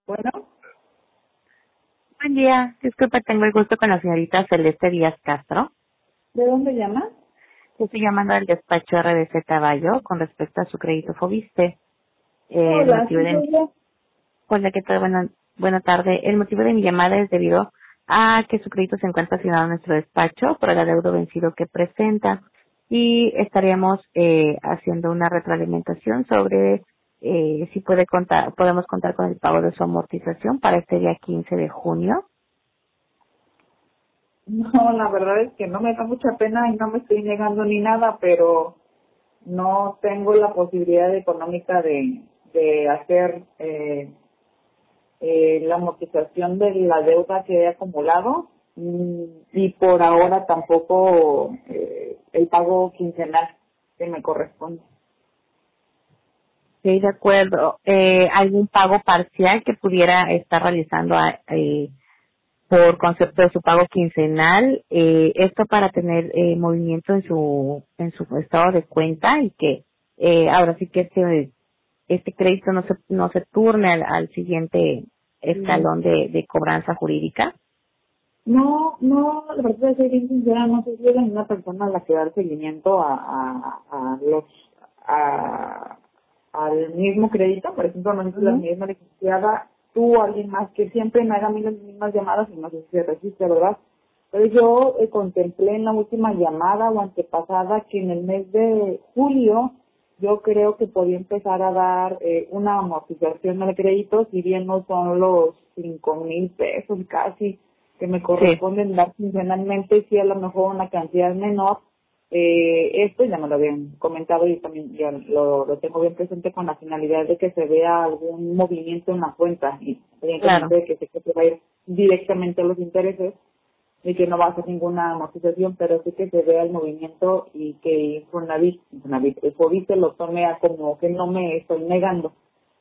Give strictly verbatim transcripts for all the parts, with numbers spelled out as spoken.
Bueno, Buen día. Disculpa, tengo el gusto con la señorita Celeste Díaz Castro. ¿de dónde llamas? Yo estoy llamando al despacho R D C Caballo con respecto a su crédito Fobiste. Eh, el Hola, motivo sí de... soy yo. Hola, ¿qué tal? Buena, buena tarde. El motivo de mi llamada es debido a que su crédito se encuentra asignado en nuestro despacho por el adeudo vencido que presenta y estaríamos eh, haciendo una retroalimentación sobre eh, si puede contar, podemos contar con el pago de su amortización para este día quince de junio. No, la verdad es que no me da mucha pena y no me estoy negando ni nada, pero no tengo la posibilidad económica de, de hacer eh, eh, la amortización de la deuda que he acumulado mm, y por ahora tampoco eh, el pago quincenal que me corresponde. Sí, de acuerdo. Eh, ¿Algún pago parcial que pudiera estar realizando a- eh, por concepto de su pago quincenal? Eh, esto para tener eh, movimiento en su en su estado de cuenta y que eh, ahora sí que este este crédito no se no se turne al, al siguiente Mm. escalón de, de cobranza jurídica. No, no, la verdad, soy bien sincera, no sé si eres una persona a la que dar seguimiento a, a, a los, a, al mismo crédito, por ejemplo, no sé si la Ujú. misma licenciada, tú o alguien más que siempre me haga a mí las mismas llamadas y no sé si se resiste, ¿verdad? Pero yo eh, contemplé en la última llamada o antepasada que en el mes de julio yo creo que podía empezar a dar eh, una amortización de crédito, si bien no son los cinco mil pesos casi que me Sí, corresponden dar quincenalmente, sí a lo mejor una cantidad menor. Eh, esto ya me lo habían comentado y también ya lo, lo tengo bien presente con la finalidad de que se vea algún movimiento en la cuenta y claro. evidentemente de que sé que se va a ir directamente a los intereses y que no va a hacer ninguna amortización, pero sí que se vea el movimiento y que Infonavit, Infonavit, el COVID se lo tome a como que no me estoy negando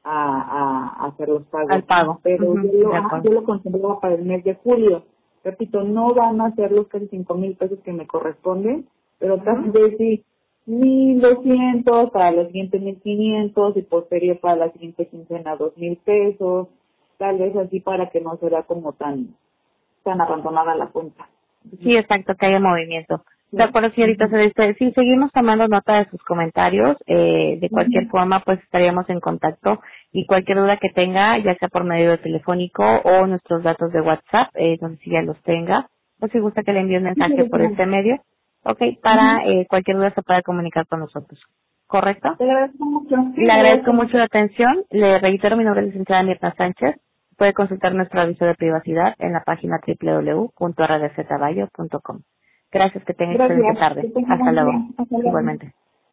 a, a hacer los Al pagos, pago. pero Ujú, yo lo, de ah, acuerdo. yo lo contemplaba para el mes de julio. Repito, no van a ser los casi cinco mil pesos que me corresponden, pero tal Ujú. vez sí mil doscientos para los siguientes mil quinientos y posterior para la siguiente quincena dos mil pesos, tal vez así para que no será como tan tan abandonada la cuenta. Sí, exacto, que haya movimiento. De Sí. acuerdo, señorita Ujú. Celeste. Sí, seguimos tomando nota de sus comentarios. Eh, de cualquier Ujú. forma, pues estaríamos en contacto y cualquier duda que tenga, ya sea por medio de telefónico o nuestros datos de WhatsApp, eh, no sé si ya los tenga, o si gusta que le envíe un Sí, sí, mensaje lo por tengo. este medio, ok, Ujú. para eh, cualquier duda se pueda comunicar con nosotros. ¿Correcto? Te agradezco mucho. Sí, Le te agradezco agradezco mucho mucho. la atención. Le reitero mi nombre es licenciada Mirna Sánchez. Puede consultar nuestro aviso de privacidad en la página doble u doble u doble u punto r d c caballo punto com. Gracias, que tenga excelente Gracias. tarde. Que tengas Hasta buen día. luego. Hasta luego. Igualmente.